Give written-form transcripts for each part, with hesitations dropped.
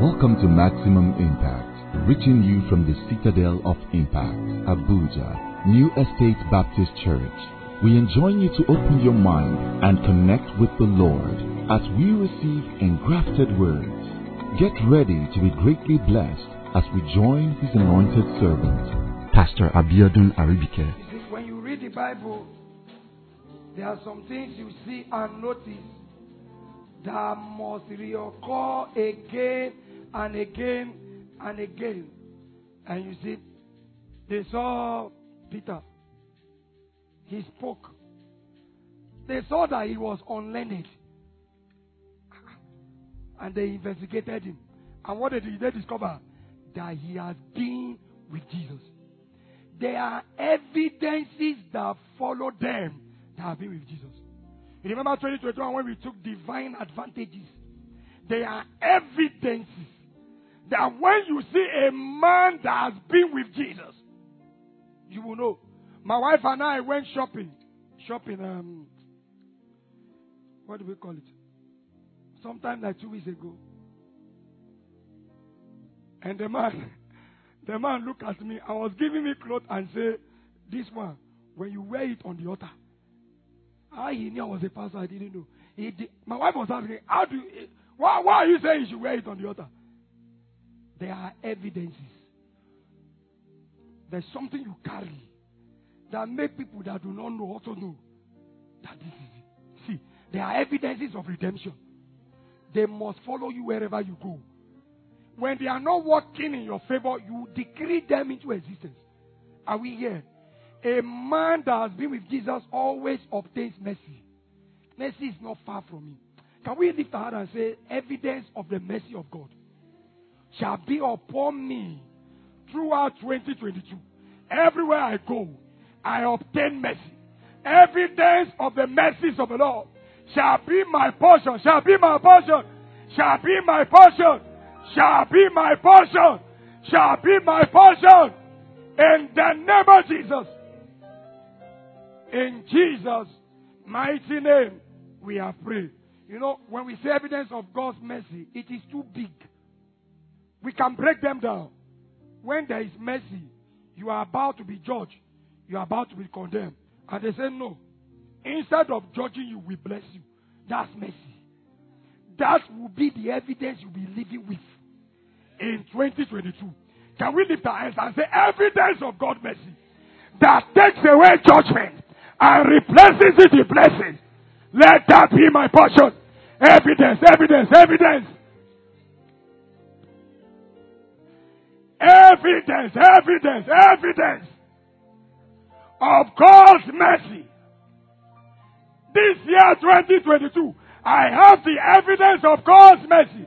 Welcome to Maximum Impact, reaching you from the Citadel of Impact, Abuja, New Estate Baptist Church. We enjoin you to open your mind and connect with the Lord as we receive engrafted words. Get ready to be greatly blessed as we join His anointed servant, Pastor Abiodun Aribike. You see, when you read the Bible, there are some things you see and notice that must reoccur again and again and again. And you see, they saw Peter. He spoke. They saw that he was unlearned. And they investigated him. And what did they discover? That he has been with Jesus. There are evidences that follow them that have been with Jesus. You remember 2021 when we took divine advantages? There are evidences that when you see a man that has been with Jesus, you will know. My wife and I went shopping. What do we call it? Sometime like 2 weeks ago. And the man looked at me and was giving me clothes and said, this one, when you wear it on the altar. He knew I was a pastor, I didn't know. My wife was asking, why are you saying you should wear it on the altar? There are evidences. There's something you carry that make people that do not know also know that this is it. See, there are evidences of redemption. They must follow you wherever you go. When they are not working in your favor, you decree them into existence. Are we here? A man that has been with Jesus always obtains mercy. Mercy is not far from him. Can we lift our hand and say, evidence of the mercy of God shall be upon me throughout 2022. Everywhere I go, I obtain mercy. Evidence of the mercies of the Lord shall be my portion, shall be my portion, shall be my portion, shall be my portion, shall be my portion. In the name of Jesus. In Jesus' mighty name, we have prayed. You know, when we say evidence of God's mercy, it is too big. We can break them down. When there is mercy, you are about to be judged. You are about to be condemned. And they say, no. Instead of judging you, we bless you. That's mercy. That will be the evidence you'll be living with in 2022. Can we lift our hands and say, evidence of God's mercy that takes away judgment and replaces it with blessings? Let that be my portion. Evidence, evidence, evidence. Evidence, evidence, evidence of God's mercy. This year, 2022, I have the evidence of God's mercy.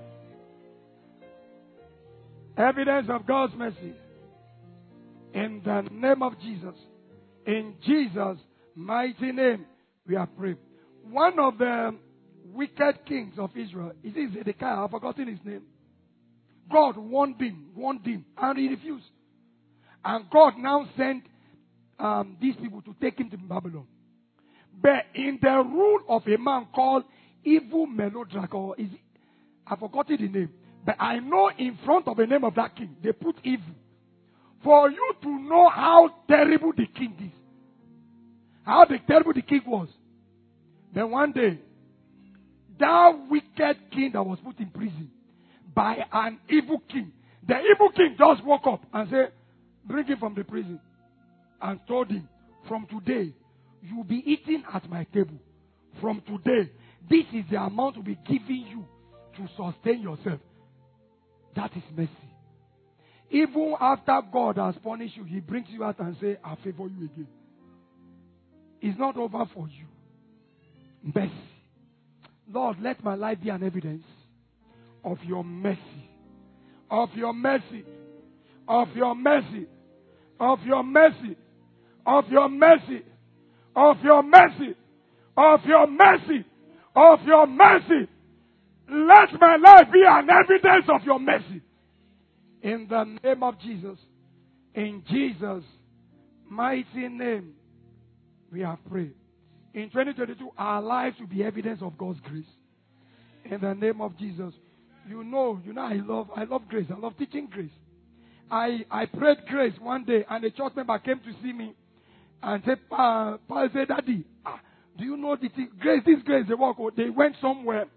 Evidence of God's mercy. In the name of Jesus. In Jesus' mighty name, we are praying. One of the wicked kings of Israel, is Zedekiah? I've forgotten his name. God warned him, and he refused. And God now sent these people to take him to Babylon. But in the rule of a man called Evil Merodach, I've forgotten the name. But I know in front of the name of that king, they put evil. For you to know how terrible the king is. How terrible the king was. Then one day, that wicked king that was put in prison by an evil king, the evil king just woke up and said, bring him from the prison. And told him, from today, you will be eating at my table. From today, this is the amount to be given you to sustain yourself. That is mercy. Even after God has punished you, He brings you out and says, I favor you again. It's not over for you. Mercy. Lord, let my life be an evidence of your mercy. Of your mercy. Of your mercy. Of your mercy. Of your mercy. Of your mercy. Of your mercy. Of your mercy. Let my life be an evidence of your mercy. In the name of Jesus. In Jesus' mighty name, we have prayed. In 2022, our lives will be evidence of God's grace. In the name of Jesus. You know, I love grace. I love teaching grace. I prayed grace one day, and a church member came to see me and said, Paul said, Daddy, do you know this grace, they walk, they went somewhere.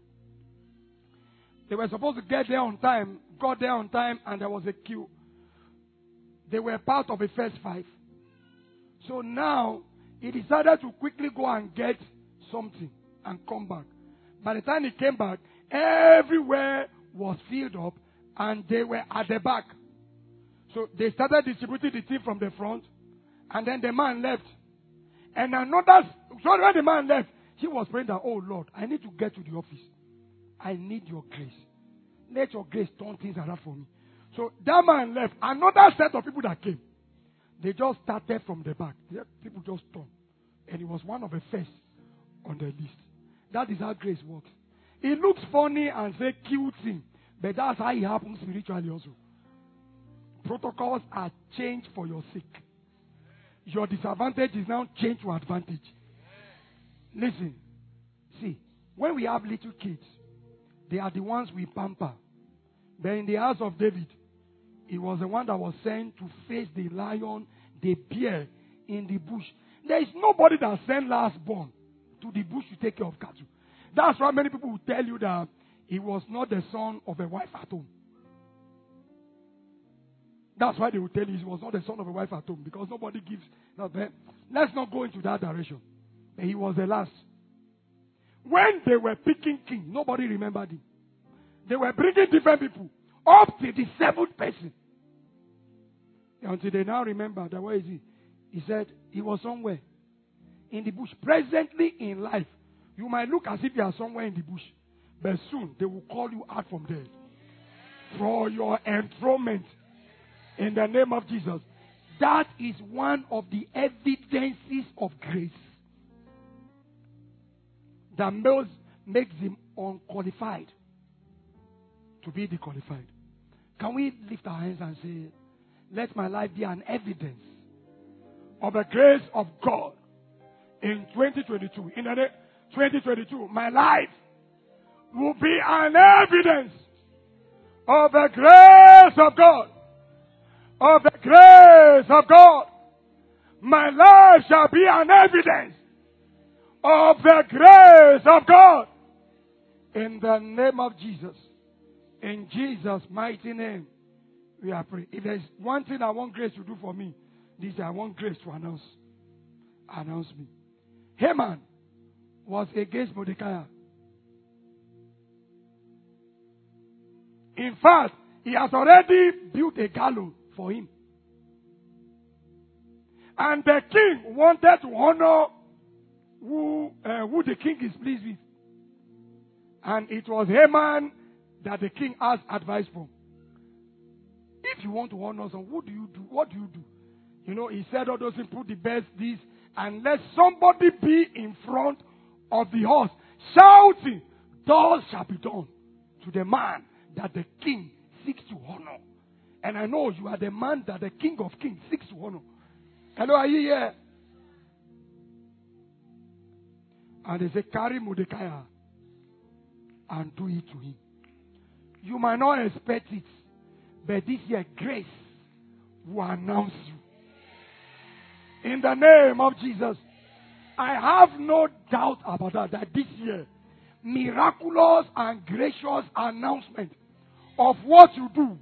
They were supposed to get there on time, got there on time, and there was a queue. They were part of the first 5. So now, he decided to quickly go and get something and come back. By the time he came back, everywhere was filled up, and they were at the back. So they started distributing the tea from the front, and then the man left. And so when the man left, he was praying that, oh Lord, I need to get to the office. I need your grace. Let your grace turn things around for me. So that man left. Another set of people that came, they just started from the back. People just turned. And he was one of the first on the list. That is how grace works. It looks funny and say cute thing, but that's how it happens spiritually also. Protocols are changed for your sake. Your disadvantage is now changed to advantage. Listen. See, when we have little kids, they are the ones we pamper. But in the house of David, he was the one that was sent to face the lion, the bear in the bush. There is nobody that sent last born to the bush to take care of cattle. That's why many people will tell you that he was not the son of a wife at home. That's why they will tell you he was not the son of a wife at home, because nobody gives. Let's not go into that direction. But he was the last. When they were picking king, nobody remembered him. They were bringing different people up to the 7th person. Until they now remember that, where is he? He said he was somewhere in the bush. Presently in life, you might look as if you are somewhere in the bush, but soon they will call you out from there for your enthronement in the name of Jesus. That is one of the evidences of grace that makes him unqualified to be the qualified. Can we lift our hands and say, let my life be an evidence of the grace of God in 2022. In the 2022, my life will be an evidence of the grace of God. Of the grace of God. My life shall be an evidence of the grace of God. In the name of Jesus. In Jesus' mighty name, we are praying. If there's one thing I want grace to do for me, this I want grace to announce me. Haman was against Mordecai. In fact, he has already built a gallows for him. And the king wanted to honor who the king is pleased with. And it was Haman that the king asked advice from. If you want to honor someone, what do you do? What do you do? You know, he said all those things, put the best, this, and let somebody be in front of the horse, shouting, thus shall be done to the man that the king seeks to honor. And I know you are the man that the King of Kings seeks to honor. Hello, are you here? And they say, carry Mordecai and do it to him. You might not expect it, but this year grace will announce you. In the name of Jesus, I have no doubt about that this year, miraculous and gracious announcement of what you do.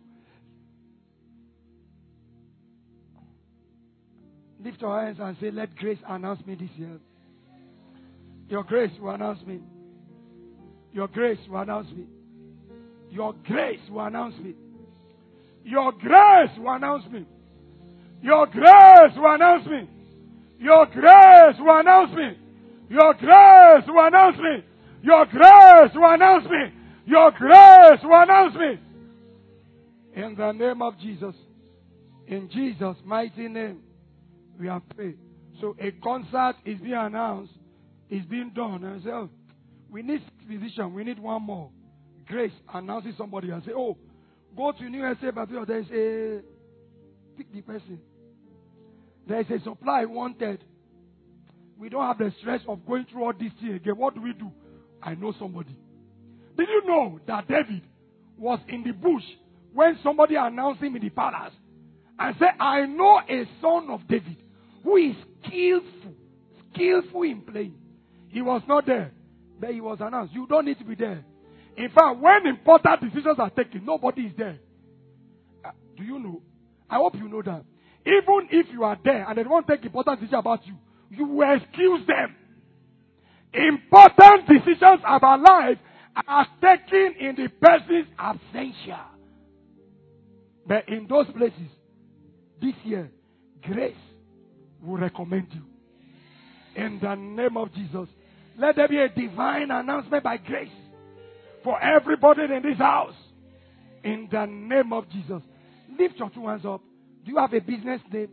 Lift your hands and say, let grace announce me this year. Your grace will announce me. Your grace will announce me. Your grace will announce me. Your grace will announce me. Your grace will announce me. Your grace will announce me. Your grace will announce me. Your grace will announce me. Your grace will announce me. In the name of Jesus. In Jesus' mighty name, we are praying. So a concert is being announced. It's being done. And I say, oh, we need physician. We need one more. Grace announces somebody and say, oh, go to New SA, but there's a, pick the person. There's a supply wanted. We don't have the stress of going through all this thing again. What do we do? I know somebody. Did you know that David was in the bush when somebody announced him in the palace and said, I know a son of David who is skillful in playing. He was not there, but he was announced. You don't need to be there. In fact, when important decisions are taken, nobody is there. Do you know? I hope you know that. Even if you are there and they won't take important decisions about you, you will excuse them. Important decisions about life are taken in the person's absentia. But in those places, this year, grace will recommend you. In the name of Jesus, let there be a divine announcement by grace for everybody in this house. In the name of Jesus. Lift your two hands up. Do you have a business name?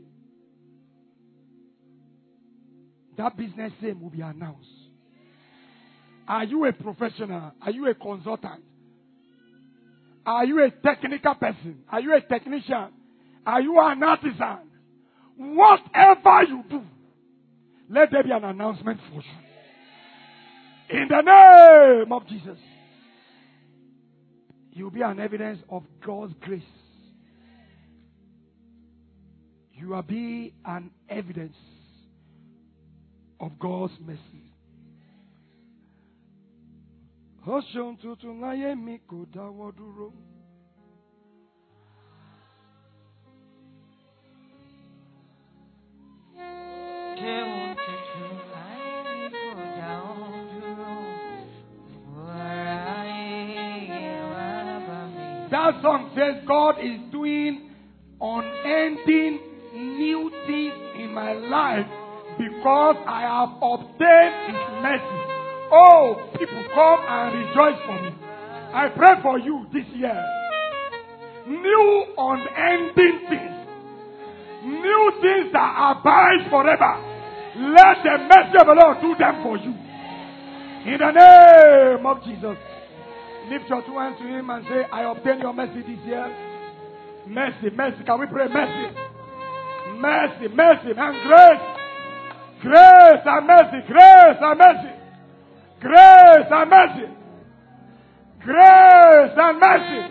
That business name will be announced. Are you a professional? Are you a consultant? Are you a technical person? Are you a technician? Are you an artisan? Whatever you do, let there be an announcement for you. In the name of Jesus. You'll be an evidence of God's grace. You will be an evidence of God's mercy. That song says God is doing unending new things in my life because I have obtained His mercy. Oh, people come and rejoice for me. I pray for you this year. New unending things. New things that abide forever. Let the mercy of the Lord do them for you. In the name of Jesus. Lift your two hands to Him and say, I obtain your mercy this year. Mercy, mercy. Can we pray mercy? Mercy, mercy, and grace. Grace and mercy, grace and mercy. Grace and mercy. Grace and mercy.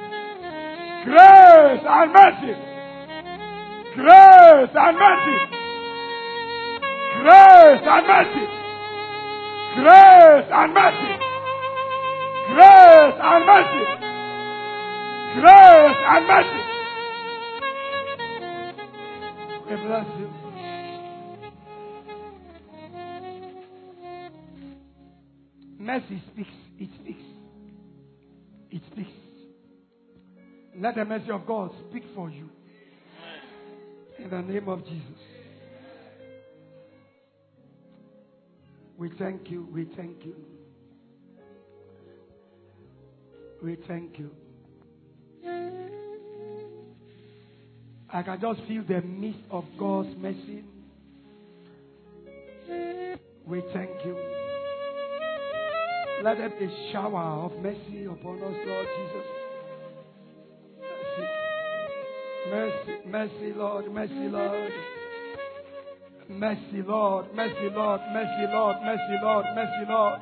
Grace and mercy. Grace and mercy. Grace and mercy. Grace and mercy. Grace and mercy. Grace and mercy. We bless you. Mercy speaks. It speaks. It speaks. Let the mercy of God speak for you. In the name of Jesus. We thank you. We thank you. We thank you. I can just feel the mist of God's mercy. We thank you. Let there be a shower of mercy upon us, Lord Jesus. Mercy, mercy, Lord, mercy, Lord. Mercy, Lord, mercy, Lord, mercy, Lord, mercy, Lord, mercy, Lord.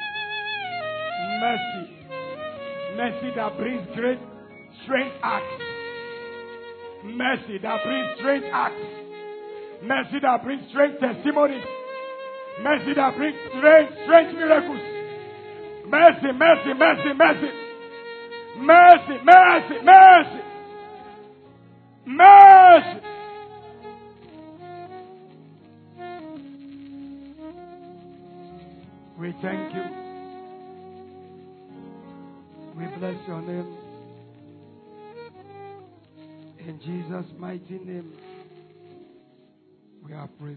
Mercy. Mercy that brings great, strange acts. Mercy that brings strange acts. Mercy that brings strange testimonies. Mercy that brings strange miracles. Mercy, mercy, mercy, mercy. Mercy, mercy, mercy. Mercy. We thank you. We bless your name. In Jesus' mighty name, we are praying.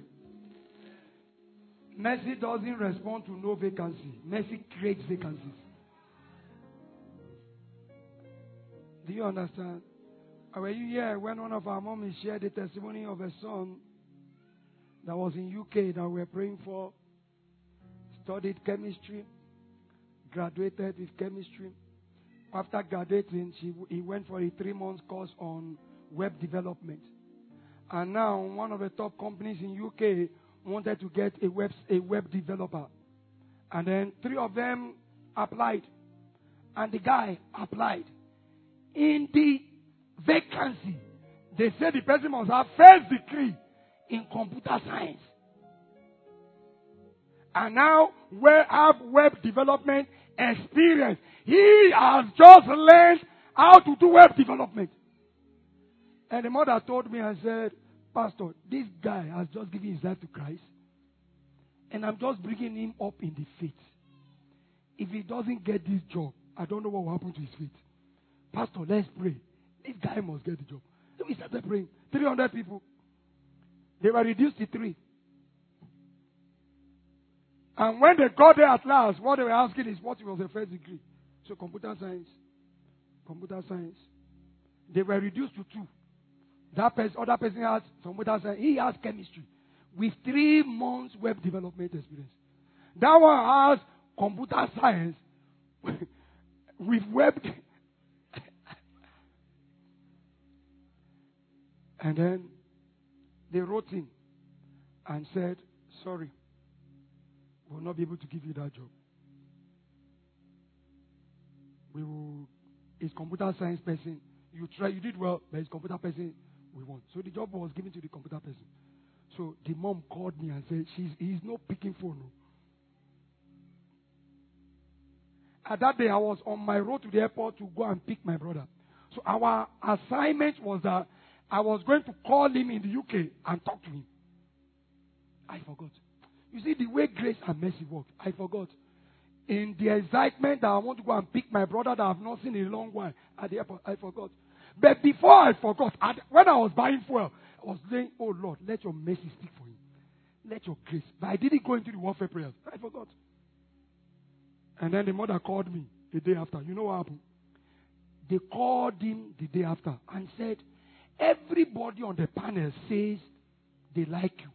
Mercy doesn't respond to no vacancy. Mercy creates vacancies. Do you understand? Were you here when one of our moms shared the testimony of a son that was in UK that we were praying for? Studied chemistry, graduated with chemistry. After graduating, he went for a 3-month course on web development. And now one of the top companies in UK wanted to get a web developer. And then 3 of them applied. And the guy applied. In the vacancy, they say the person must have first degree in computer science. And now we have web development experience. He has just learned how to do web development. And the mother told me and said, Pastor, this guy has just given his life to Christ. And I'm just bringing him up in the faith. If he doesn't get this job, I don't know what will happen to his faith. Pastor, let's pray. This guy must get the job. So we started praying. 300 people. They were reduced to 3. And when they got there at last, what they were asking is what was the first degree. So computer science. Computer science. They were reduced to 2. That person, other person has computer science. He has chemistry. With 3 months web development experience. That one has computer science with web. And then they wrote in and said, sorry, we will not be able to give you that job. We will, it's computer science person. You did well, but it's computer person we want. So the job was given to the computer person. So the mom called me and said, he's not picking phone. No. At that day, I was on my road to the airport to go and pick my brother. So our assignment was that I was going to call him in the UK and talk to him. I forgot. You see, the way grace and mercy work, I forgot. In the excitement that I want to go and pick my brother that I have not seen in a long while at the airport, I forgot. But before I forgot, when I was buying fuel, I was saying, oh Lord, let your mercy speak for him. Let your grace. But I didn't go into the warfare prayers. I forgot. And then the mother called me the day after. You know what happened? They called him the day after and said, everybody on the panel says they like you.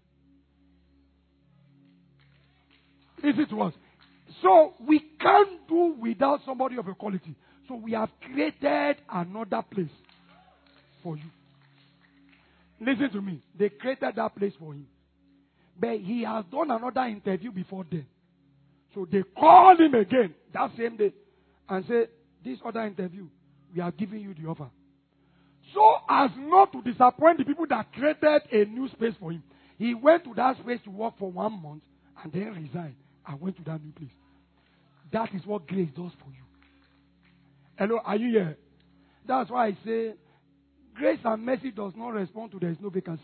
Listen to us. So we can't do without somebody of your quality. So we have created another place for you. Listen to me. They created that place for him. But he has done another interview before then. So they called him again that same day and said, this other interview, we are giving you the offer. So as not to disappoint the people that created a new space for him, he went to that space to work for 1 month and then resigned and went to that new place. That is what grace does for you. Hello, are you here? That's why I say, grace and mercy does not respond to there is no vacancy.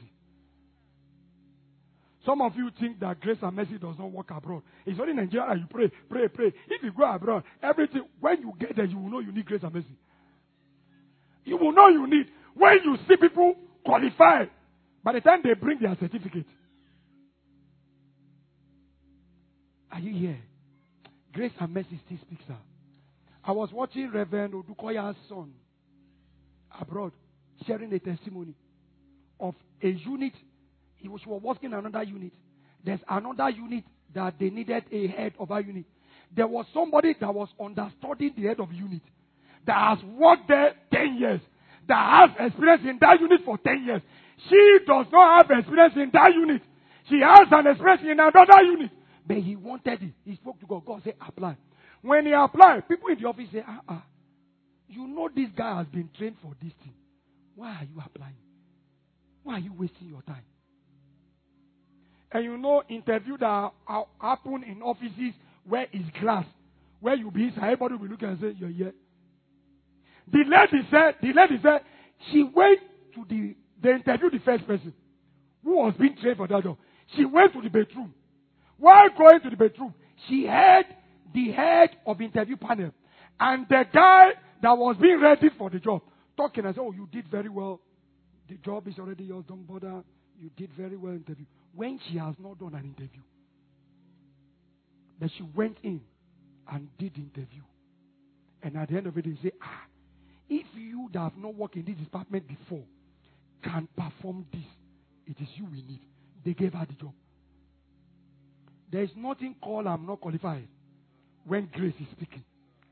Some of you think that grace and mercy does not work abroad. It's only in Nigeria you pray, pray, pray. If you go abroad, everything, when you get there, you will know you need grace and mercy. You will know you need. When you see people qualify, by the time they bring their certificate. Are you here? Grace and mercy still speaks out. I was watching Reverend Odukoya's son abroad sharing a testimony of a unit. She was working in another unit. There's another unit that they needed a head of a unit. There was somebody that was understudying the head of the unit that has worked there 10 years, that has experience in that unit for 10 years. She does not have experience in that unit. She has an experience in another unit. But he wanted it. He spoke to God. God said, apply. When he applied, people in the office say, you know this guy has been trained for this thing. Why are you applying? Why are you wasting your time? And you know, interview that happen in offices where it's glass, where you be inside, everybody will be looking and say, you're here. The lady said, she went to they interviewed the first person who was being trained for that job. She went to the bedroom. While going to the bedroom, she heard the head of the interview panel and the guy that was being ready for the job talking and said, oh, you did very well. The job is already yours. Don't bother. You did very well in interview. When she has not done an interview. But she went in and did the interview. And at the end of it, they say, if you that have not worked in this department before can perform this, it is you we need. They gave her the job. There is nothing called I'm not qualified when grace is speaking.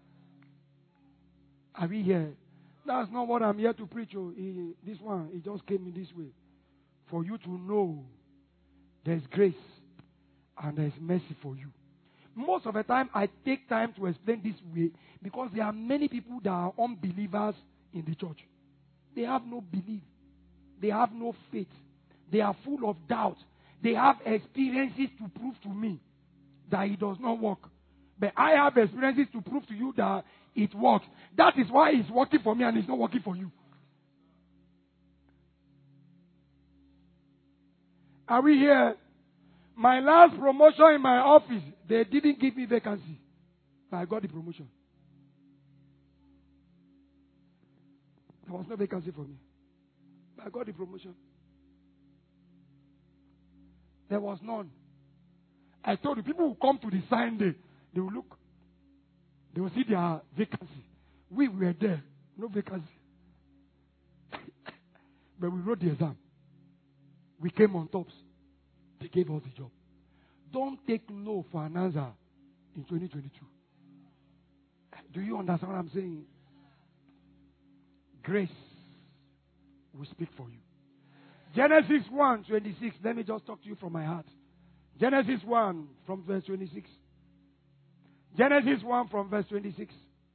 Are we here? That's not what I'm here to preach. This one, it just came in this way. For you to know there's grace and there's mercy for you. Most of the time, I take time to explain this way because there are many people that are unbelievers in the church. They have no belief. They have no faith. They are full of doubt. They have experiences to prove to me that it does not work. But I have experiences to prove to you that it works. That is why it's working for me and it's not working for you. Are we here? My last promotion in my office, they didn't give me vacancy. But I got the promotion. There was no vacancy for me. But I got the promotion. There was none. I told you, people who come to the sign day, they will look. They will see their vacancy. We were there. No vacancy. But we wrote the exam. We came on tops. They gave us the job. Don't take no for an answer in 2022. Do you understand what I'm saying? Grace will speak for you. Genesis 1:26. Let me just talk to you from my heart. Genesis 1 from verse 26. Genesis 1 from verse 26.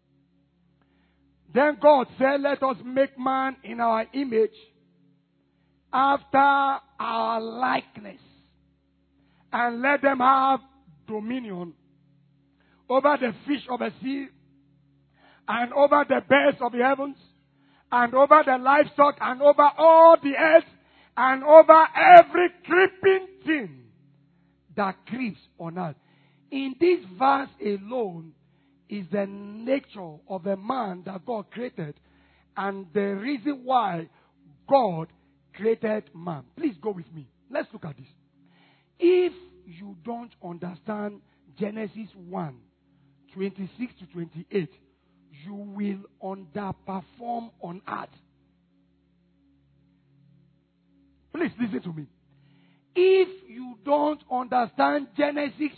Then God said, let us make man in our image, after our likeness, and let them have dominion over the fish of the sea, and over the birds of the heavens, and over the livestock, and over all the earth, and over every creeping thing that creeps on earth. In this verse alone is the nature of the man that God created, and the reason why God created man. Please go with me. Let's look at this. If you don't understand Genesis 1:26 to 28, you will underperform on earth. Please listen to me. If you don't understand Genesis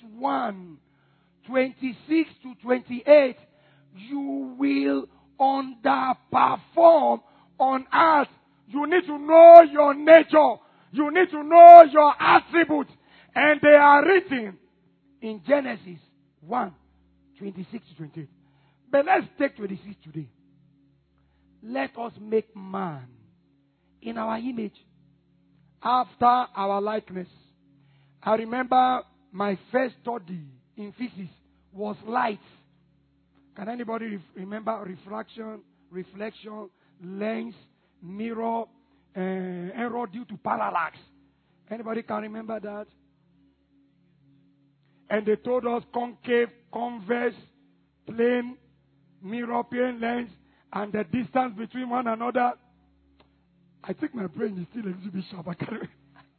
1:26 to 28, you will underperform on earth. You need to know your nature. You need to know your attributes. And they are written in Genesis 1:26 to 28. But let's take 26 today. Let us make man in our image, after our likeness. I remember my first study in physics was light. Can anybody remember refraction, reflection, lens, mirror, error due to parallax? Anybody can remember that? And they told us concave, convex, plane, mirror, plane, lens, and the distance between one another. I think my brain is still a little bit sharp. I can't.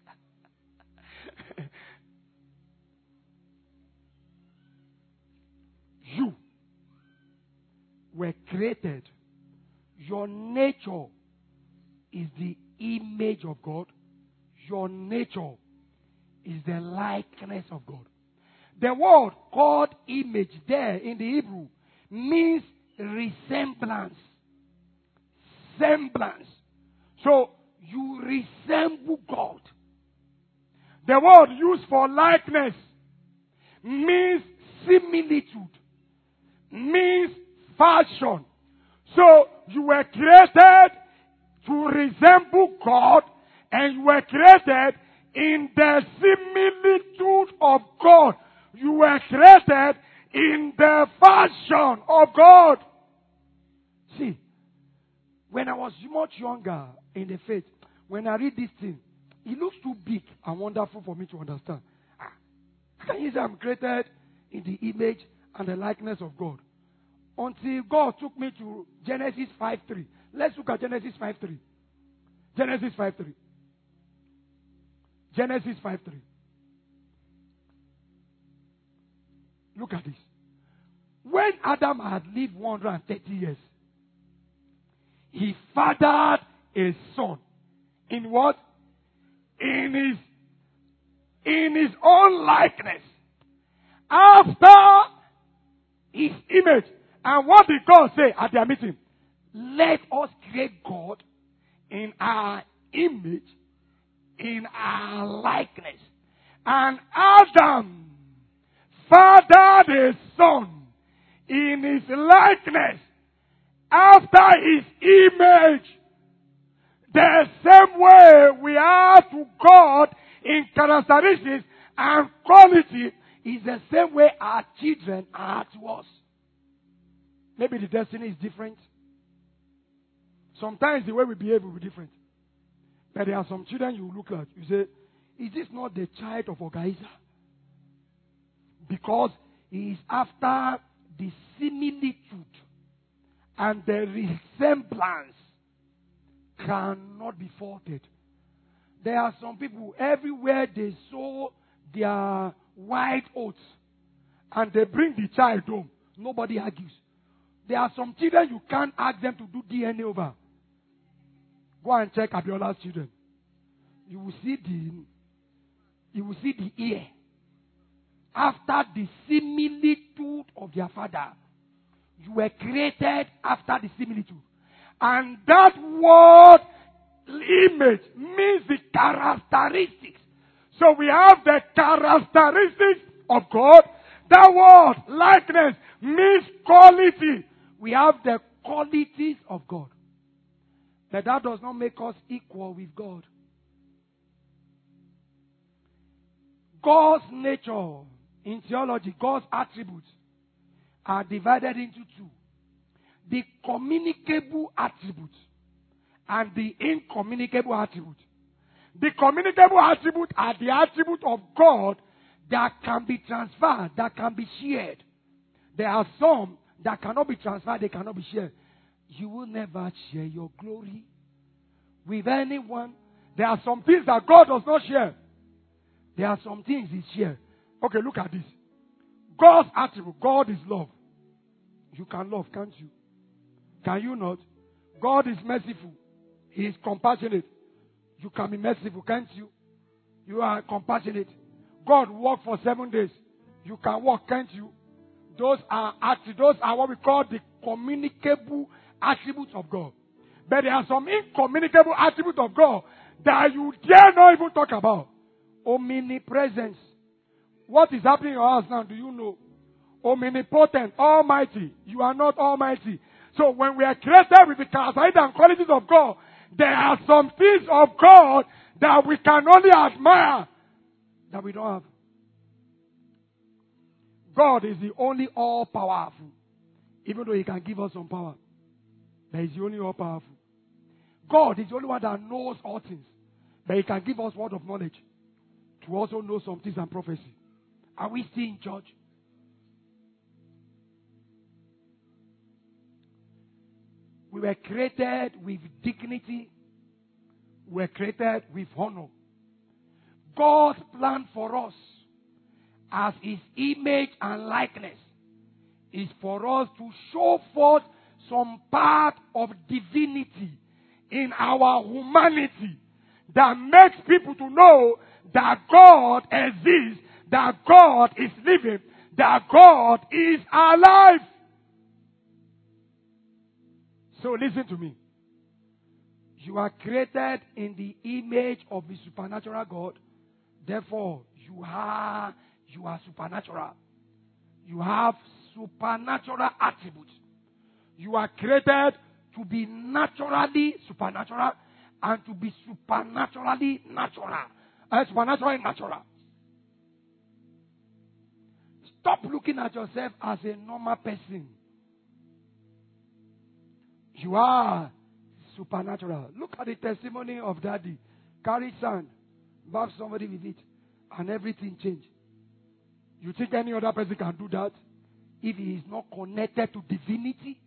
You were created. Your nature is the image of God. Your nature is the likeness of God. The word called image there in the Hebrew means resemblance. Semblance. So, you resemble God. The word used for likeness means similitude, means fashion. So, you were created to resemble God, and you were created in the similitude of God. You were created in the fashion of God. See, when I was much younger in the faith, when I read this thing, it looks too big and wonderful for me to understand. Can you say I'm created in the image and the likeness of God? Until God took me to Genesis 5:3. Let's look at Genesis 5:3. Genesis 5:3. Genesis 5:3. Look at this. When Adam had lived 130 years, he fathered a son. In what? In his own likeness. After his image. And what did God say at their meeting? Let us create God in our image, in our likeness. And Adam fathered a son in his likeness after his image. The same way we are to God in characteristics and quality is the same way our children are to us. Maybe the destiny is different. Sometimes the way we behave will be different. But there are some children you look at, you say, is this not the child of Ogaiza? Because he is after the similitude and the resemblance cannot be faulted. There are some people, everywhere they sow their white oats and they bring the child home, nobody argues. There are some children you can't ask them to do DNA over. Go and check Abiola's children. You will see the ear. After the similitude of their father. You were created after the similitude. And that word image means the characteristics. So we have the characteristics of God. That word likeness means quality. We have the qualities of God. But that does not make us equal with God. God's nature in theology, God's attributes are divided into two. The communicable attribute and the incommunicable attribute. The communicable attribute are the attribute of God that can be transferred, that can be shared. There are some that cannot be transferred, they cannot be shared. You will never share your glory with anyone. There are some things that God does not share. There are some things He shares. Okay, look at this. God's attribute, God is love. You can love, can't you? Can you not? God is merciful. He is compassionate. You can be merciful, can't you? You are compassionate. God walked for 7 days. You can walk, can't you? Those are what we call the communicable attributes of God. But there are some incommunicable attributes of God that you dare not even talk about. Omnipresence. What is happening in your house now, do you know? Omnipotent, almighty. You are not almighty. So when we are created with the characteristics and qualities of God, there are some things of God that we can only admire that we don't have. God is the only all-powerful. Even though He can give us some power. But He's the only all-powerful. God is the only one that knows all things. But He can give us word of knowledge to also know some things and prophecy. Are we still in church? We were created with dignity. We were created with honor. God's plan for us as His image and likeness is for us to show forth some part of divinity in our humanity that makes people to know that God exists, that God is living, that God is alive. So listen to me. You are created in the image of the supernatural God. Therefore, you are supernatural. You have supernatural attributes. You are created to be naturally supernatural and to be supernaturally natural. Supernaturally natural. Stop looking at yourself as a normal person. You are supernatural. Look at the testimony of Daddy. Carry sand, bath somebody with it, and everything changed. You think any other person can do that if he is not connected to divinity?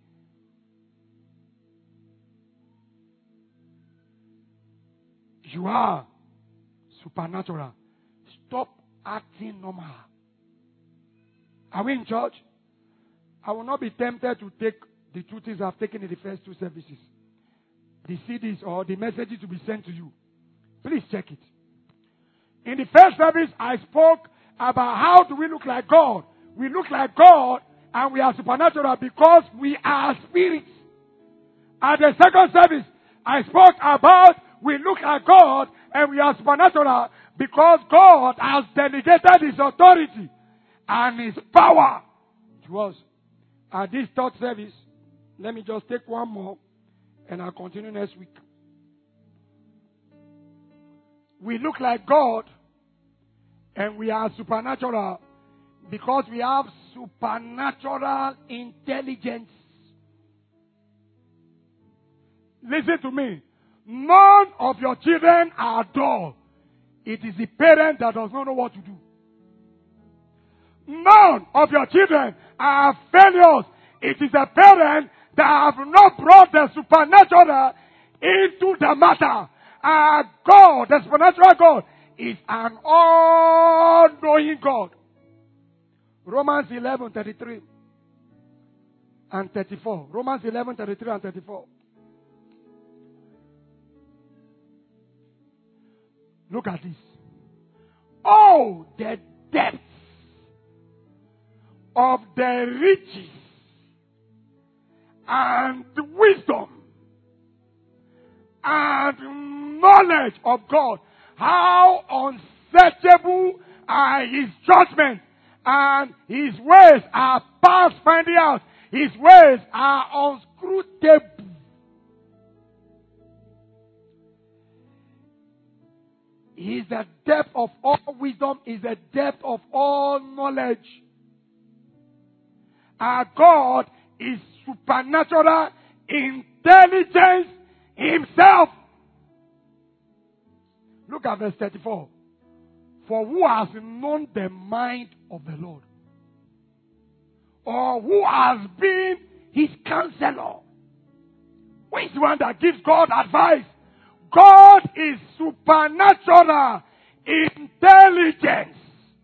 You are supernatural. Stop acting normal. Are we in church? I will not be tempted to take the two things I've taken in the first two services. The CDs or the messages to be sent to you. Please check it. In the first service, I spoke about how do we look like God. We look like God and we are supernatural because we are spirits. At the second service, I spoke about we look like God and we are supernatural because God has delegated His authority and His power to us. At this third service, Let me just take one more and I'll continue next week. We look like God and we are supernatural because we have supernatural intelligence. Listen to me. None of your children are dull. It is the parent that does not know what to do. None of your children are failures. It is the parent that have not brought the supernatural into the matter. Our God, the supernatural God, is an all-knowing God. Romans 11:33 and 34. Romans 11:33 and 34. Look at this. Oh, the depths of the riches and wisdom and knowledge of God. How unsearchable are His judgments, and His ways are past finding out. His ways are unscrutable. He is the depth of all wisdom, is the depth of all knowledge. Our God is supernatural intelligence Himself. Look at verse 34. For who has known the mind of the Lord? Or who has been His counselor? Who is the one that gives God advice? God is supernatural intelligence.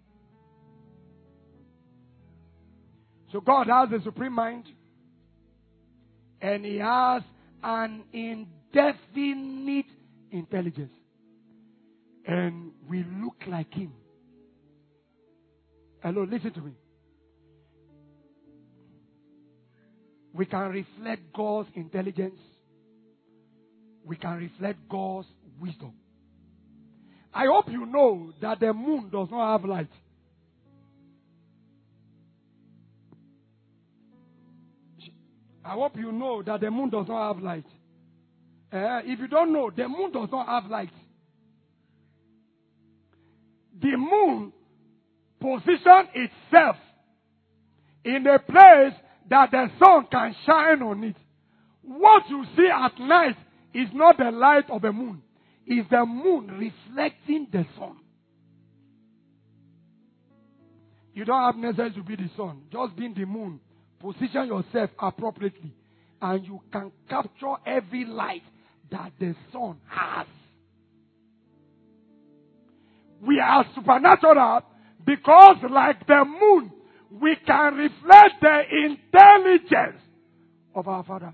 So God has a supreme mind, and He has an indefinite intelligence. And we look like Him. Hello, listen to me. We can reflect God's intelligence. We can reflect God's wisdom. I hope you know that the moon does not have light. I hope you know that the moon does not have light. If you don't know, the moon does not have light. The moon positions itself in a place that the sun can shine on it. What you see at night is not the light of the moon. It's the moon reflecting the sun. You don't have necessarily to be the sun. Just being the moon. Position yourself appropriately. And you can capture every light that the sun has. We are supernatural because, like the moon, we can reflect the intelligence of our Father.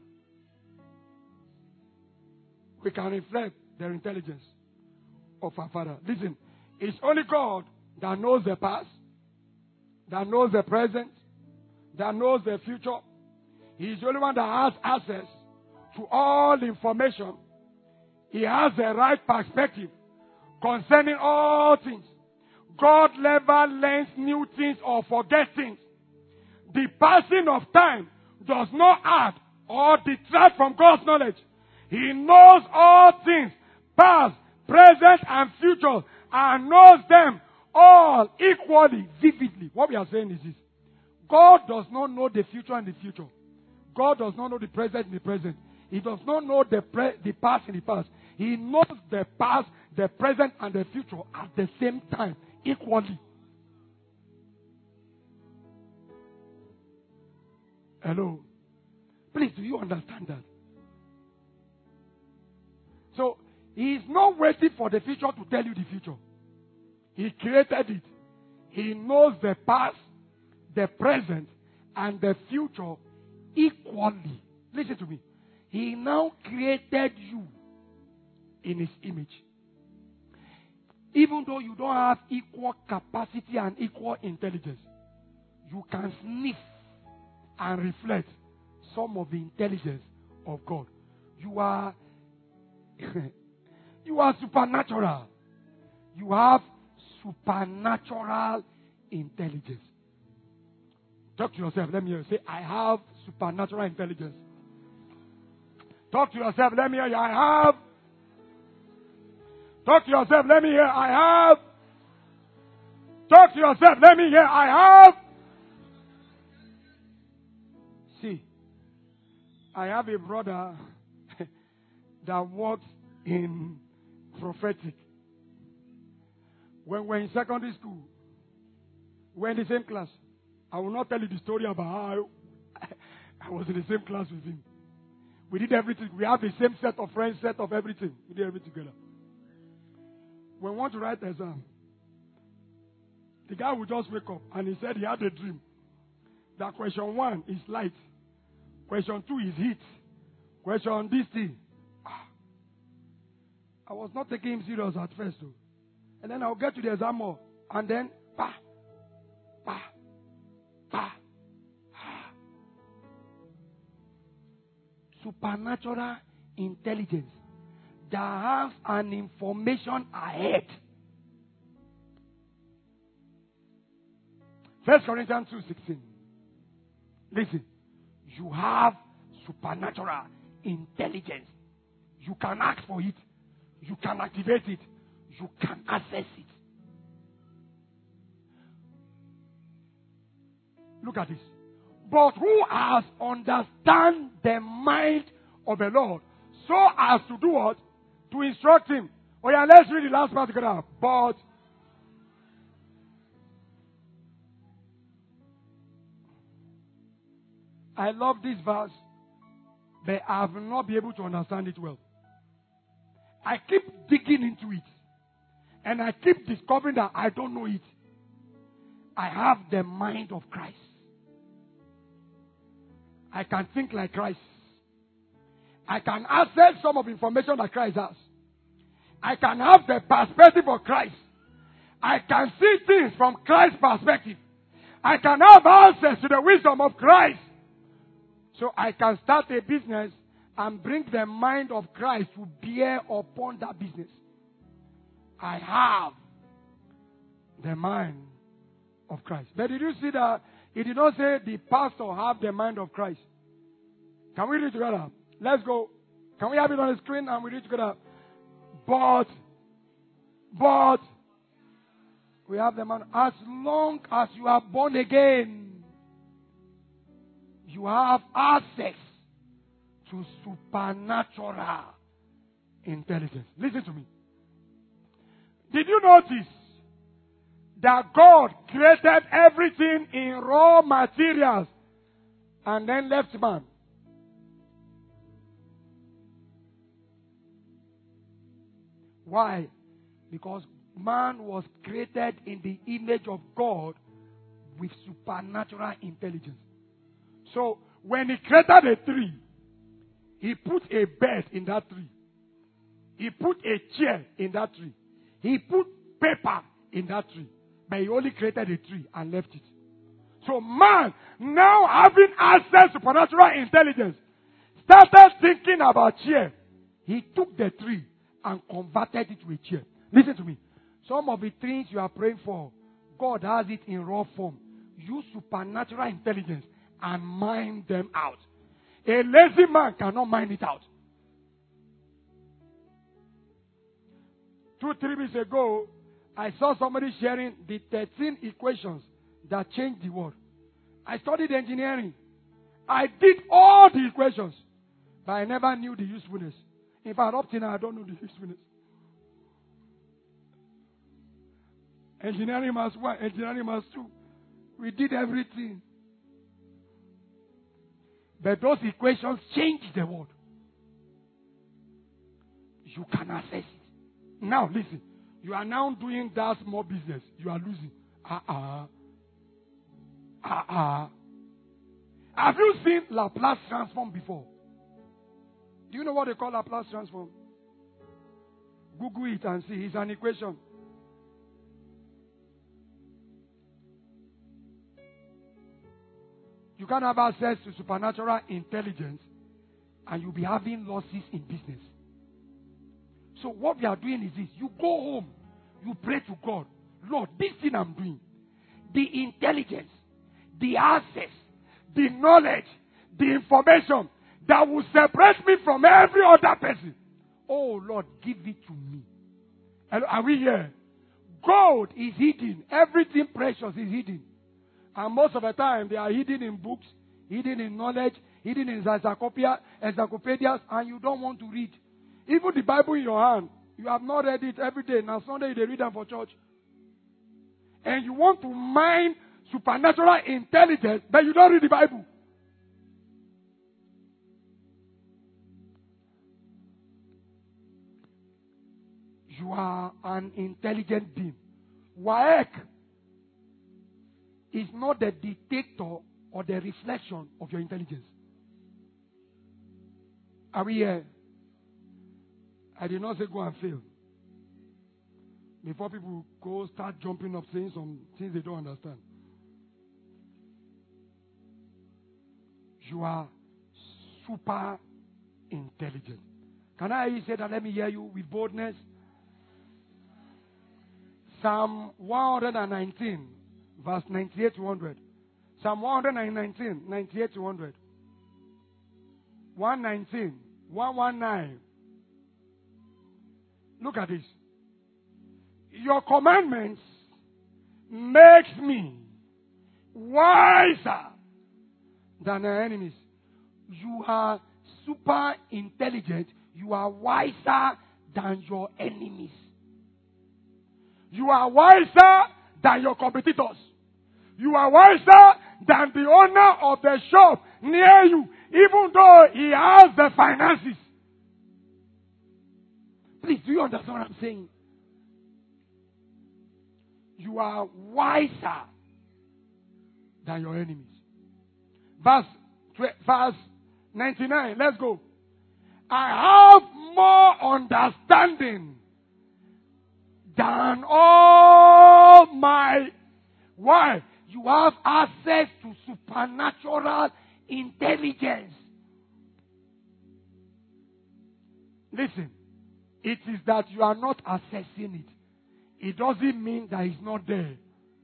We can reflect the intelligence of our Father. Listen, it's only God that knows the past, that knows the present, that knows the future. He is the only one that has access to all information. He has the right perspective concerning all things. God never learns new things or forgets things. The passing of time does not add or detract from God's knowledge. He knows all things, past, present, and future, and knows them all equally, vividly. What we are saying is this. God does not know the future in the future. God does not know the present in the present. He does not know the past in the past. He knows the past, the present, and the future at the same time, equally. Hello? Please, do you understand that? So, He is not waiting for the future to tell you the future. He created it. He knows the past, the present, and the future equally. Listen to me. He now created you in His image. Even though you don't have equal capacity and equal intelligence, you can sniff and reflect some of the intelligence of God. You are you are supernatural. You have supernatural intelligence. Talk to yourself. Let me hear you. Say, I have supernatural intelligence. Talk to yourself. Let me hear you. I have. Talk to yourself. Let me hear. I have. Talk to yourself. Let me hear. I have. See, I have a brother that works in prophetic. When we're in secondary school, we're in the same class. I will not tell you the story about how I was in the same class with him. We did everything. We have the same set of friends, set of everything. We did everything together. When we want to write the exam, the guy would just wake up and he said he had a dream that question 1 is light, question 2 is heat, question this thing. I was not taking him serious at first, though. And then I'll get to the exam hall, and then pa. Supernatural intelligence that has an information ahead. 1 Corinthians 2:16. Listen, you have supernatural intelligence. You can ask for it. You can activate it. You can access it. Look at this. But who has understand the mind of the Lord so as to do what? To instruct him. Oh yeah, let's read the last part together. But I love this verse, but I have not been able to understand it well. I keep digging into it. And I keep discovering that I don't know it. I have the mind of Christ. I can think like Christ. I can access some of the information that Christ has. I can have the perspective of Christ. I can see things from Christ's perspective. I can have access to the wisdom of Christ. So I can start a business and bring the mind of Christ to bear upon that business. I have the mind of Christ. But did you see that? It did not say the pastor have the mind of Christ. Can we read it together? Let's go. Can we have it on the screen and we read it together? But we have the mind. As long as you are born again, you have access to supernatural intelligence. Listen to me. Did you notice that God created everything in raw materials and then left man? Why? Because man was created in the image of God with supernatural intelligence. So, when he created a tree, he put a bed in that tree. He put a chair in that tree. He put paper in that tree. But he only created a tree and left it. So man, now having access to supernatural intelligence, started thinking about chair. He took the tree and converted it to a chair. Listen to me. Some of the things you are praying for, God has it in raw form. Use supernatural intelligence and mine them out. A lazy man cannot mine it out. 2-3 weeks ago, I saw somebody sharing the 13 equations that changed the world. I studied engineering. I did all the equations, but I never knew the usefulness. In fact, up till now, I don't know the usefulness. Engineering mass 1, engineering mass 2. We did everything. But those equations changed the world. You can access it. Now, listen. You are now doing that small business. You are losing. Have you seen Laplace transform before? Do you know what they call Laplace transform? Google it and see. It's an equation. You can have access to supernatural intelligence and you'll be having losses in business. So what we are doing is this. You go home. You pray to God. Lord, this thing I'm doing. The intelligence, the access, the knowledge, the information, that will separate me from every other person. Oh Lord, give it to me. Are we here? Gold is hidden. Everything precious is hidden. And most of the time, they are hidden in books, hidden in knowledge, hidden in encyclopedias, and you don't want to read. Even the Bible in your hand, you have not read it every day. Now Sunday, you read them for church. And you want to mine supernatural intelligence, but you don't read the Bible. You are an intelligent being. WAEC is not the dictator or the reflection of your intelligence. Are we here? I did not say go and fail. Before people go start jumping up saying some things they don't understand. You are super intelligent. Can I hear you say that? Let me hear you with boldness. Psalm 119, verse 98 to 100. Psalm 119, 98 to 100. 119, 119. Look at this. Your commandments makes me wiser than our enemies. You are super intelligent. You are wiser than your enemies. You are wiser than your competitors. You are wiser than the owner of the shop near you, even though he has the finances. Please, do you understand what I'm saying? You are wiser than your enemies. Verse 99, let's go. I have more understanding than all my... Why? You have access to supernatural intelligence. Listen, it is that you are not accessing it. It doesn't mean that it's not there.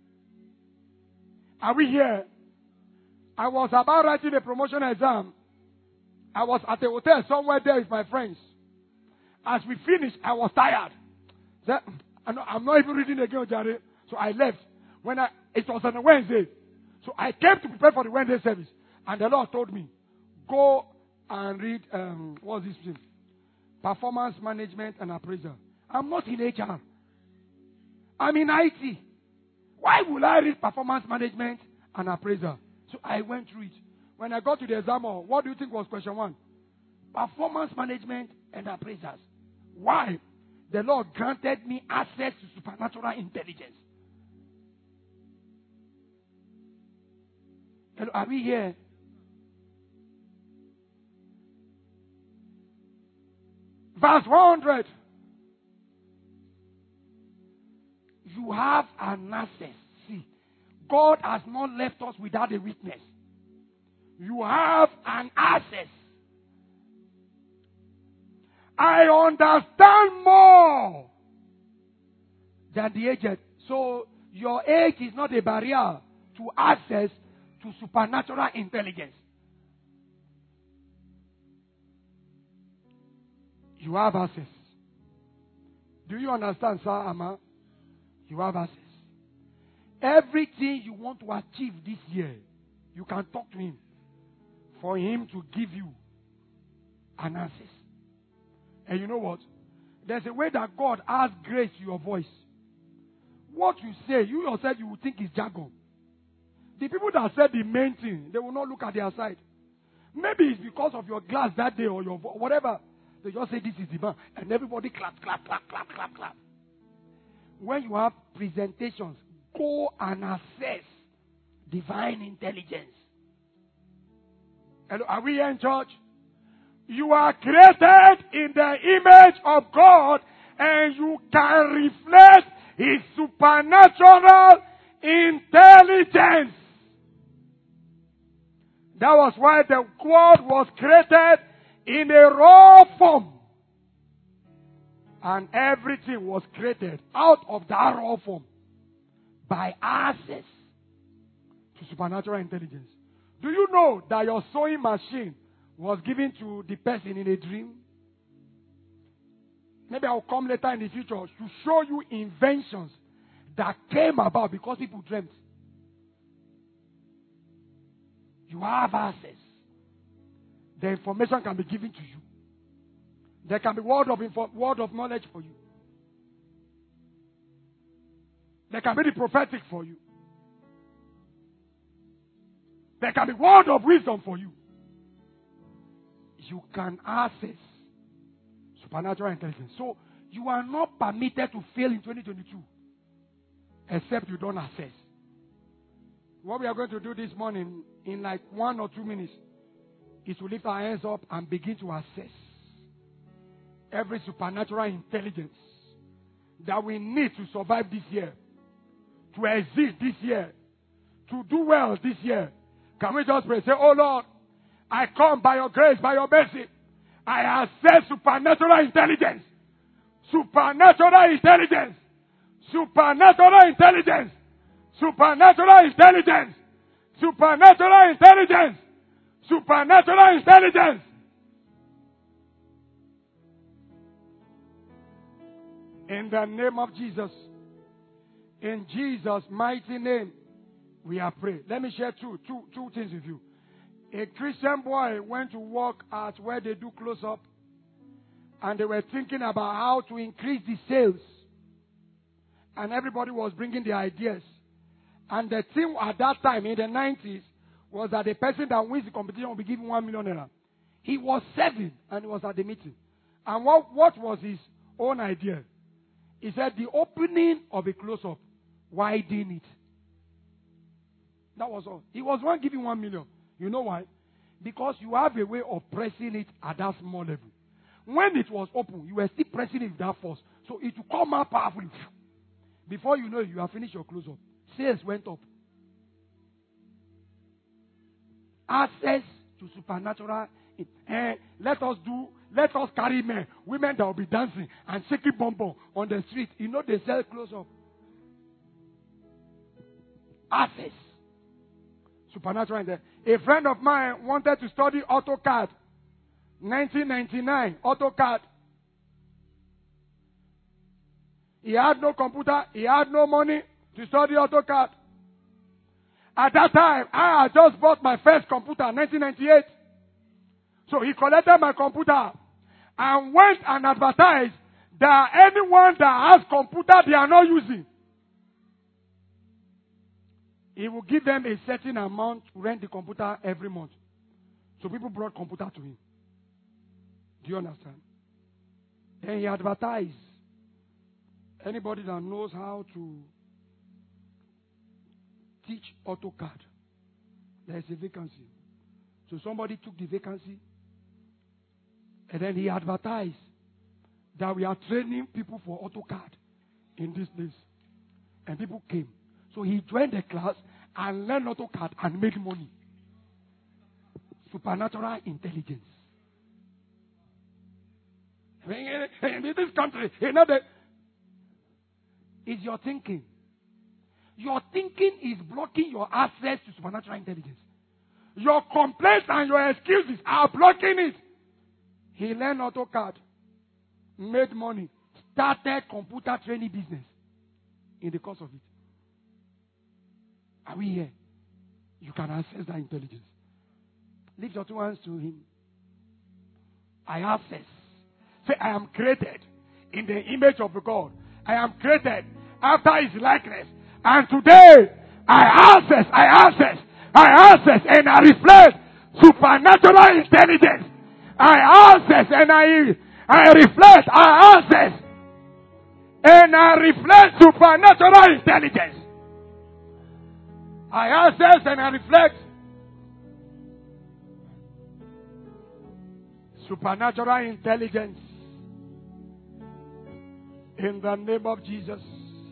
Are we here? I was about writing a promotion exam. I was at a hotel somewhere there with my friends. As we finished, I was tired. I'm not even reading again, Jerry. So I left. It was on a Wednesday. So I came to prepare for the Wednesday service. And the Lord told me, go and read, what's this thing? Performance management and appraisal. I'm not in HR. I'm in IT. Why would I read performance management and appraisal? So I went through it. When I got to the exam, what do you think was question 1? Performance management and appraisals. Why? The Lord granted me access to supernatural intelligence. Hello, are we here? Verse 100. You have an access. See, God has not left us without a witness. You have an access. I understand more than the aged. So your age is not a barrier to access to supernatural intelligence. You have access. Do you understand, Sir Amma? You have access. Everything you want to achieve this year, you can talk to him for him to give you an access. And you know what? There's a way that God adds grace to your voice. What you say, you yourself, you will think is jargon. The people that said the main thing, they will not look at their side. Maybe it's because of your glass that day or your whatever. They just say this is the man. And everybody clap, clap, clap, clap, clap, clap. When you have presentations, go and assess divine intelligence. Hello, are we here in church? You are created in the image of God, and you can reflect His supernatural intelligence. That was why the world was created in a raw form. And everything was created out of that raw form by access to supernatural intelligence. Do you know that your sewing machine was given to the person in a dream. Maybe I'll come later in the future to show you inventions that came about because people dreamt. You have access. The information can be given to you. There can be word of knowledge for you. There can be the prophetic for you. There can be word of wisdom for you. You can access supernatural intelligence. So you are not permitted to fail in 2022 except you don't access. What we are going to do this morning in like 1 or 2 minutes is to lift our hands up and begin to assess every supernatural intelligence that we need to survive this year, to exist this year, to do well this year. Can we just pray? Say, oh Lord, I come by your grace, by your mercy. I access supernatural intelligence. Supernatural intelligence. Supernatural intelligence. Supernatural intelligence. Supernatural intelligence. Supernatural intelligence. In the name of Jesus. In Jesus' mighty name, we are praying. Let me share two things with you. A Christian boy went to work at where they do close-up, and they were thinking about how to increase the sales. And everybody was bringing their ideas. And the thing at that time, in the 90s, was that the person that wins the competition will be given 1 million naira. He was 7, and he was at the meeting. And what was his own idea? He said the opening of a close-up, widen it. That was all. He was one giving 1 million. You know why? Because you have a way of pressing it at that small level. When it was open, you were still pressing it with that force. So it will come out powerfully. Before you know it, you have finished your close-up. Sales went up. Access to supernatural. Let us carry men, women that will be dancing and shaking bonbon on the street. You know they sell close-up. Access. Supernatural. A friend of mine wanted to study AutoCAD. 1999, AutoCAD. He had no computer. He had no money to study AutoCAD. At that time, I had just bought my first computer, 1998. So he collected my computer and went and advertised that anyone that has computer they are not using, he will give them a certain amount to rent the computer every month. So people brought computer to him. Do you understand? Then he advertised. Anybody that knows how to teach AutoCAD, there is a vacancy. So somebody took the vacancy, and then he advertised that we are training people for AutoCAD in this place. And people came. So he joined the class and learned AutoCAD and made money. Supernatural intelligence. In this country, it's your thinking. Your thinking is blocking your access to supernatural intelligence. Your complaints and your excuses are blocking it. He learned AutoCAD, made money, started computer training business in the course of it. Are we here? You can access that intelligence. Lift your 2 hands to him. I access. Say, I am created in the image of God. I am created after his likeness. And today, I access, and I reflect supernatural intelligence. I access, and I reflect, I access, and I reflect supernatural intelligence. I access and I reflect supernatural intelligence in the name of Jesus.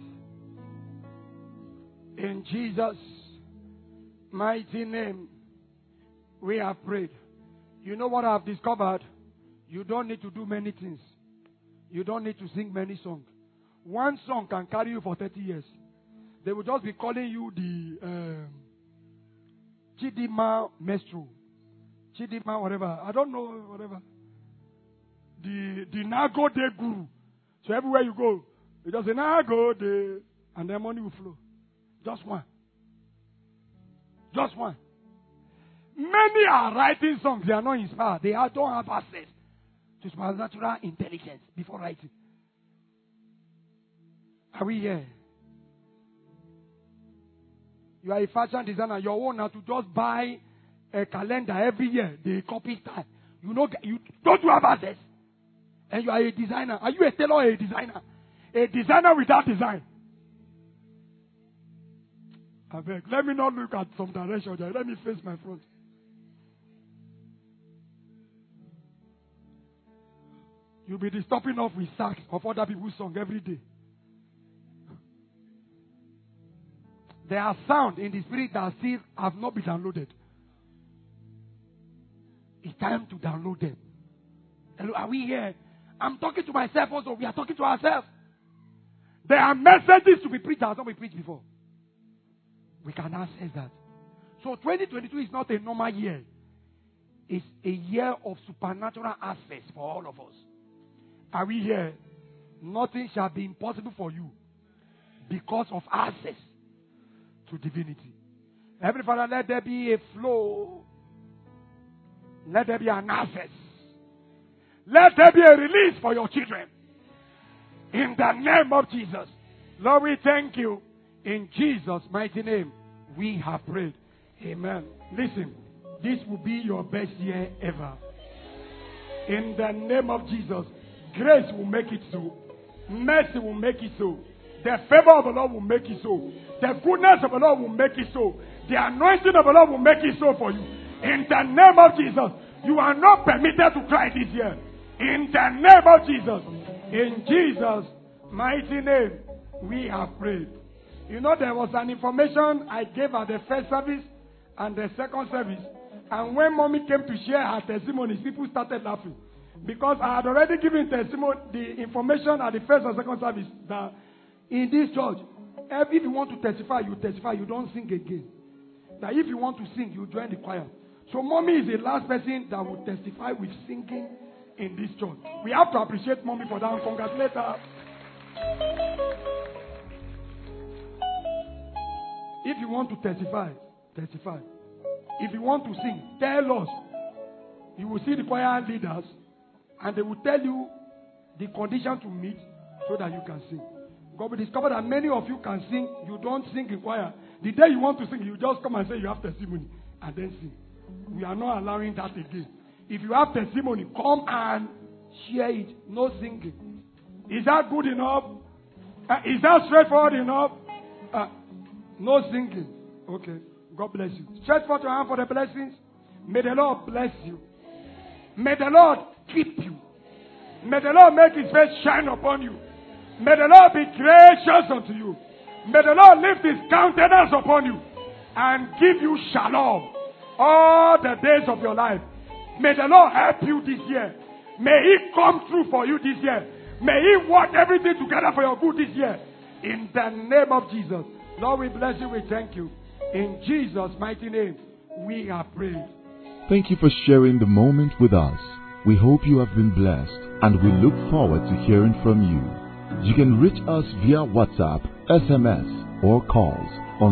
In Jesus' mighty name, we have prayed. You know what I've discovered? You don't need to do many things. You don't need to sing many songs. One song can carry you for 30 years. They will just be calling you the Chidima Maestro. Chidima, whatever. I don't know, whatever. The Nagode guru. So everywhere you go, you just say Nagode, and then money will flow. Just one. Just one. Many are writing songs. They are not inspired. They don't have access to supernatural intelligence before writing. Are we here? You are a fashion designer. Your own now to just buy a calendar every year. They copy style. You know, you don't have access. And you are a designer. Are you a tailor or a designer? A designer without design. I beg. Let me not look at some direction. Let me face my front. You'll be stopping off with sax of other people's songs every day. There are sounds in the spirit that still have not been downloaded. It's time to download them. Hello, are we here? I'm talking to myself also. We are talking to ourselves. There are messages to be preached that have not been preached before. We can access that. So 2022 is not a normal year. It's a year of supernatural access for all of us. Are we here? Nothing shall be impossible for you because of access to divinity. Heavenly Father, let there be a flow. Let there be an access. Let there be a release for your children. In the name of Jesus. Lord, we thank you. In Jesus' mighty name, we have prayed. Amen. Listen, this will be your best year ever. In the name of Jesus, grace will make it so. Mercy will make it so. The favor of the Lord will make it so. The goodness of the Lord will make it so. The anointing of the Lord will make it so for you. In the name of Jesus, you are not permitted to cry this year. In the name of Jesus. In Jesus' mighty name, we have prayed. You know, there was an information I gave at the first service and the second service. And when mommy came to share her testimonies, people started laughing. Because I had already given the information at the first and second service that in this church, if you want to testify, you testify. You don't sing again. That if you want to sing, you join the choir. So mommy is the last person that will testify with singing in this church. We have to appreciate mommy for that and congratulate her. If you want to testify, testify. If you want to sing, tell us. You will see the choir leaders and they will tell you the condition to meet so that you can sing. God will discover that many of you can sing. You don't sing in choir. The day you want to sing, you just come and say you have testimony and then sing. We are not allowing that again. If you have testimony, come and share it. No singing. Is that good enough? Is that straightforward enough? No singing. Okay. God bless you. Stretch forth your hand for the blessings. May the Lord bless you. May the Lord keep you. May the Lord make his face shine upon you. May the Lord be gracious unto you. May the Lord lift his countenance upon you and give you shalom all the days of your life. May the Lord help you this year. May he come through for you this year. May he work everything together for your good this year. In the name of Jesus. Lord, we bless you. We thank you. In Jesus' mighty name, we have prayed. Thank you for sharing the moment with us. We hope you have been blessed and we look forward to hearing from you. You can reach us via WhatsApp, SMS, or calls on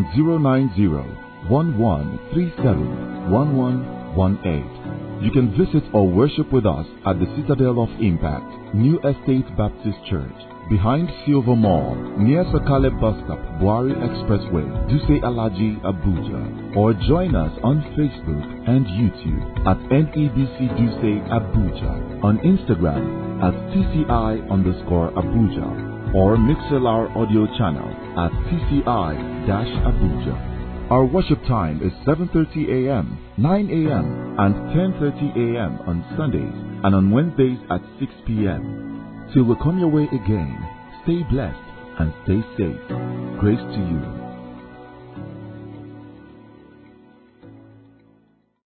090-1137-1118. You can visit or worship with us at the Citadel of Impact, New Estate Baptist Church, behind Silver Mall, near Sakale Bus Stop, Buari Expressway, Duse Alaji, Abuja. Or join us on Facebook and YouTube at NEBC Duse Abuja, on Instagram at TCI_Abuja, or Mixlr audio channel at TCI-Abuja. Our worship time is 7:30 a.m., 9 a.m., and 10:30 a.m. on Sundays, and on Wednesdays at 6 p.m. Till we come your way again, stay blessed and stay safe. Grace to you.